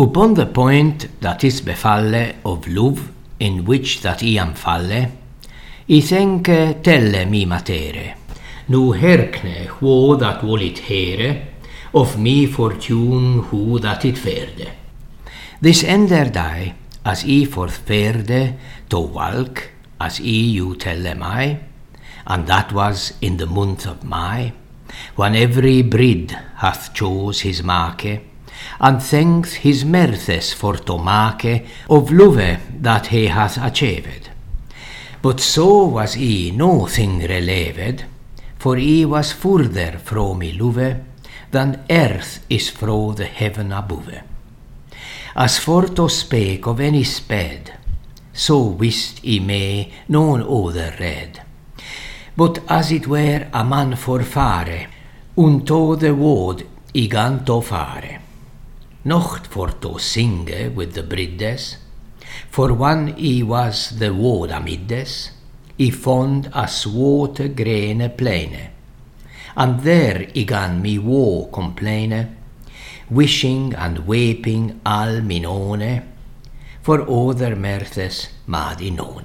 Upon the point that is befalle of love, in which that I am falle, I tänke telle mi matere, nu herkne hwo that volit here, of mi fortune who that it ferde. This ender die, as I forthferde to walk, as I you telle mai, and that was in the month of May, when every bride hath chose his make, and thanks his merthes for to make of love that he hath achieved. But so was I no thing releved, for I was further fro mi love than earth is fro the heaven above. As for to spake of any sped, so wist I me non other read. But as it were a man for fare, unto the word I gan to fare. Nocht for to singe with the brides, for when I was the word amiddes, I fond a swote grene plane, and there I gan mi woe complaine, wishing and weeping all minone, for other merthes mad inone.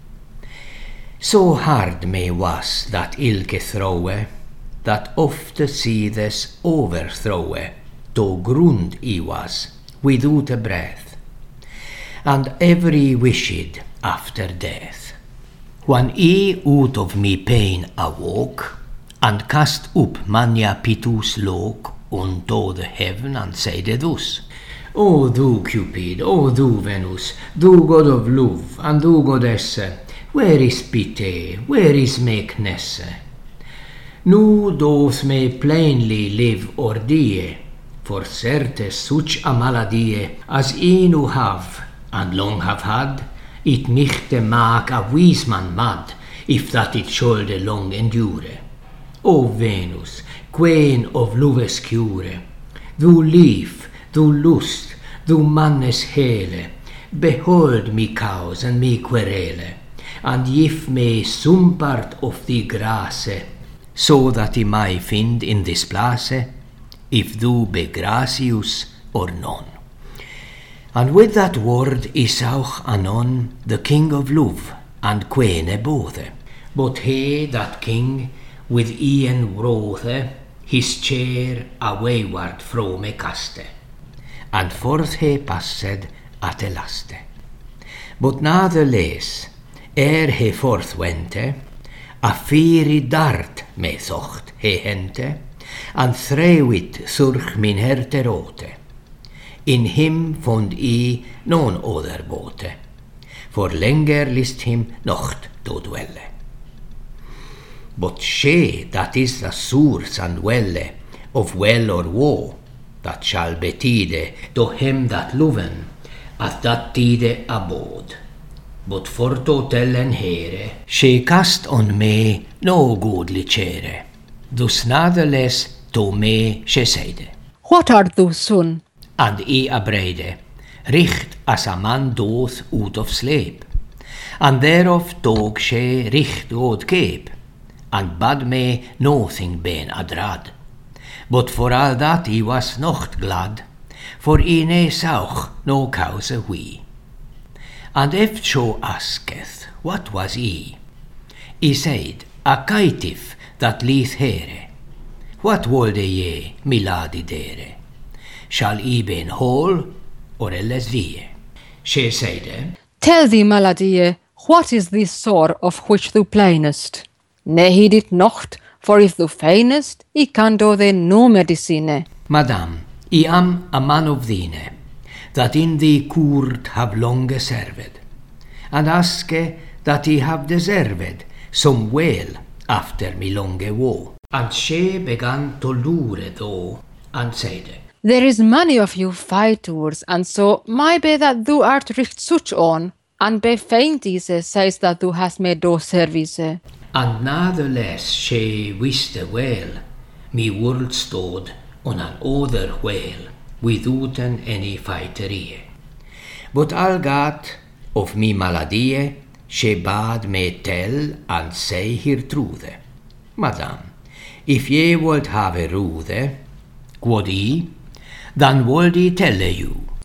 So hard me was that ilke throwe, that ofte seethes overthrowe, to grund I was, without a breath, and every wished after death. When I out of me pain awoke, and cast up mania pitus look unto the heaven, and said thus, O thou Cupid, O thou Venus, thou god of love, and thou goddess, where is pity, where is meekness? Nu doth me plainly live or die, for certes such a maladie as I nu have, and long have had, it michte mak a wise man mad, if that it shoulde long endure. O Venus, queen of love's cure, thou lief, thou lust, thou mannes hele, behold me cause and me querele, and give me some part of the grace, so that I may find in this place, if thou be gracious or none. And with that word I saw anon the king of love and quene both, but he that king with Ian wrote his chair a wayward fro me caste, and forth he passed at the laste. But natheless, ere he forth wente, a fiery dart me thocht he hente, and threwit surch min herte rote. In him fond I non other bote, for lenger list him nocht to dwelle. But she that is the source and welle of well or woe, that shall betide to him that loven, at that tide abode. But for to tellen here, she cast on me no goodly chere, thus natheless to me she saide. What art thou, son? And I abreide, richt as a man doth out of sleep, and thereof tog she richt god cape, and bad me nothing ben adrad. But for all that I was nocht glad, for I ne sauch no cause we. And if so asketh, what was I said, a caitiff that lieth here. What wolde ye, mi ladi dere? Shall I ben whole, or elles die? She said, Tell thee, maladie, what is this sore of which thou plainest? Ne heed it nocht, for if thou feignest, I can do thee no medicine. Madam, I am a man of thine, that in thee court have longe served, and aske that I have deserved some well after me longe woe. And she began to lure though, and said, There is many of you fighters, and so my be that thou art richt such on, and be faintise says that thou hast made do service. And natheless she wiste well, me world stod on an other whale, withouten any fighterie. But algat of mi maladie, she bad me tell and say her truth. Madam, if ye would have a rude, quod I, then would I tell you.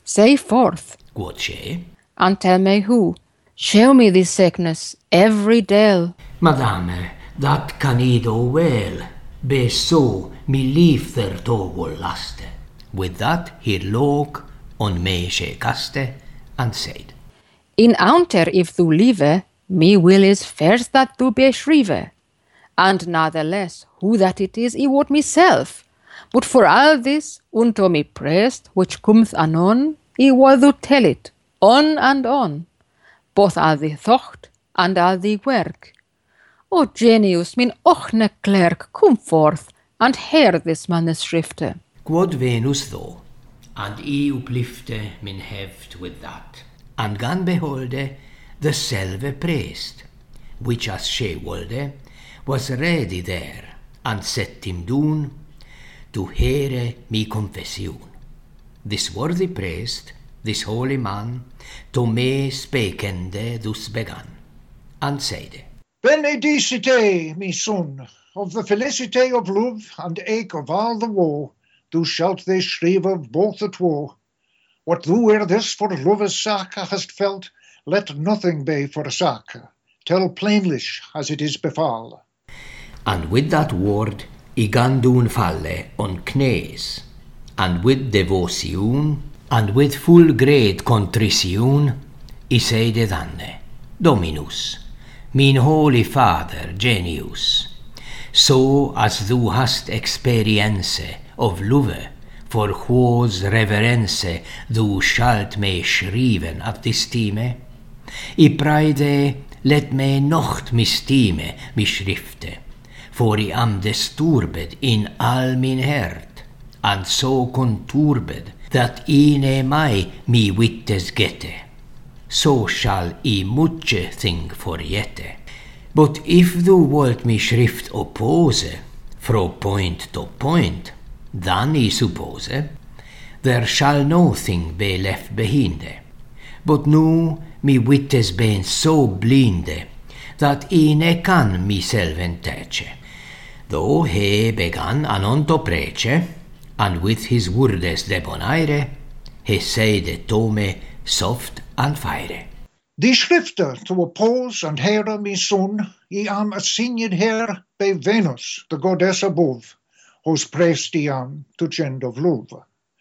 Say forth, quod she. and tell me who. Show me this sickness every day. Madame, that can I do well, be so mi liefder togol laste. With that he look on me she caste, and said, In ounter if thou live, me will is first that thou beschrive. And natheless, who that it is, I wot myself. But for all this, unto me priest, which cometh anon, I will thou tell it, on and on, both all the thought and all the work. O genius, min ochne clerk, come forth, and hear this manuscripte. quod Venus though, and I uplifte min heft with that, and gan beholde the selve priest, which as she wolde, was ready there, and set him down to hear mi confession. This worthy priest, this holy man, to me spakende thus began, and said, Benedicite, me son, of the felicity of love and ache of all the woe, thou shalt they shrive of both the two. What thou ere this for love's sake hast felt, let nothing be for sake. Tell plainlish as it is befall. And with that word, I gan doon falle on knees, and with devotion, and with full great contrition, I saide danne, Dominus, min holy Father, genius, so as thou hast experience of love, for whose reverence thou shalt me schriven at this time, I preide, let me nocht mistime mi schrifte, for I am disturbed in all min hert, and so conturbed, that I ne mai mi wittes gette. So shall I much thing forgette. But if thou wolt mi schrift oppose, fro point to point, then I suppose, there shall no thing be left behinde. But nu mi wittes ben so blinde, that I ne can myself entache. Though he began anon to prece, and with his wordes debonaire, he saide to me soft and fire. Die schrifte to oppose and hear me son, I am assigned here by Venus, the goddess above, whose priest I am to gend of love.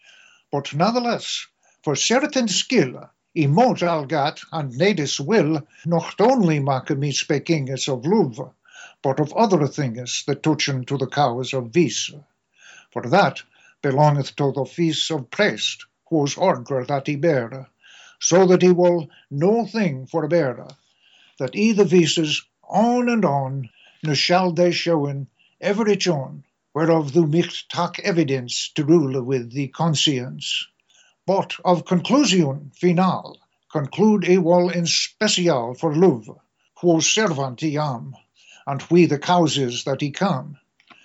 But natheless, for certain skill, I mote algat and nedis will, not only make me speakings of love, but of other things that touchen to the cause of vice. For that belongeth to the feast of priest, whose order that he bear, so that he will no thing forbear, that I the vices on and on, ne shall they showen every on, whereof thou micht take evidence to rule with the conscience. But of conclusion final, conclude I will in special for love, whose servant I am, and we the causes that he can.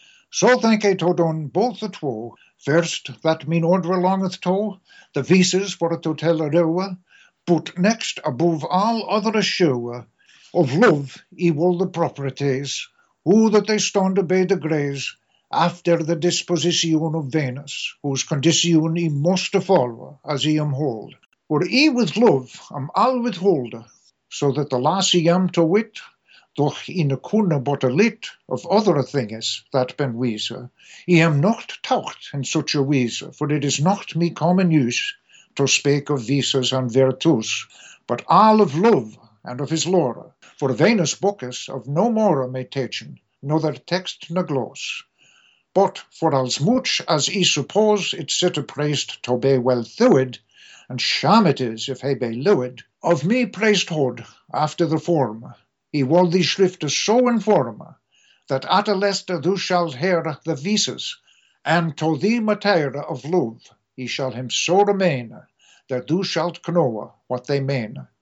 So think I to done both the two, first that min order longeth to, the vices for to tell a row, but next above all other show, of love I will the properties, who that they stand obey the grace, after the disposition of Venus, whose condition I must follow, as I am hold. For I with love am all withhold, so that the lass I am to wit, doch in a kunne but a lit of other things that ben wiese, I am not taught in such a wiese, for it is not me common use to speak of vices and virtus, but all of love and of his lore, for Venus Bacchus of no more may teachen, neither text nor gloss. But for as much as I suppose it set a priest to be well thewed, and sham it is if he be lewed, of me priesthood after the form, I will thee schrifte so inform, that at a leste thou shalt hear the vices, and to thee matter of love, he shall him so remain, that thou shalt know what they mean.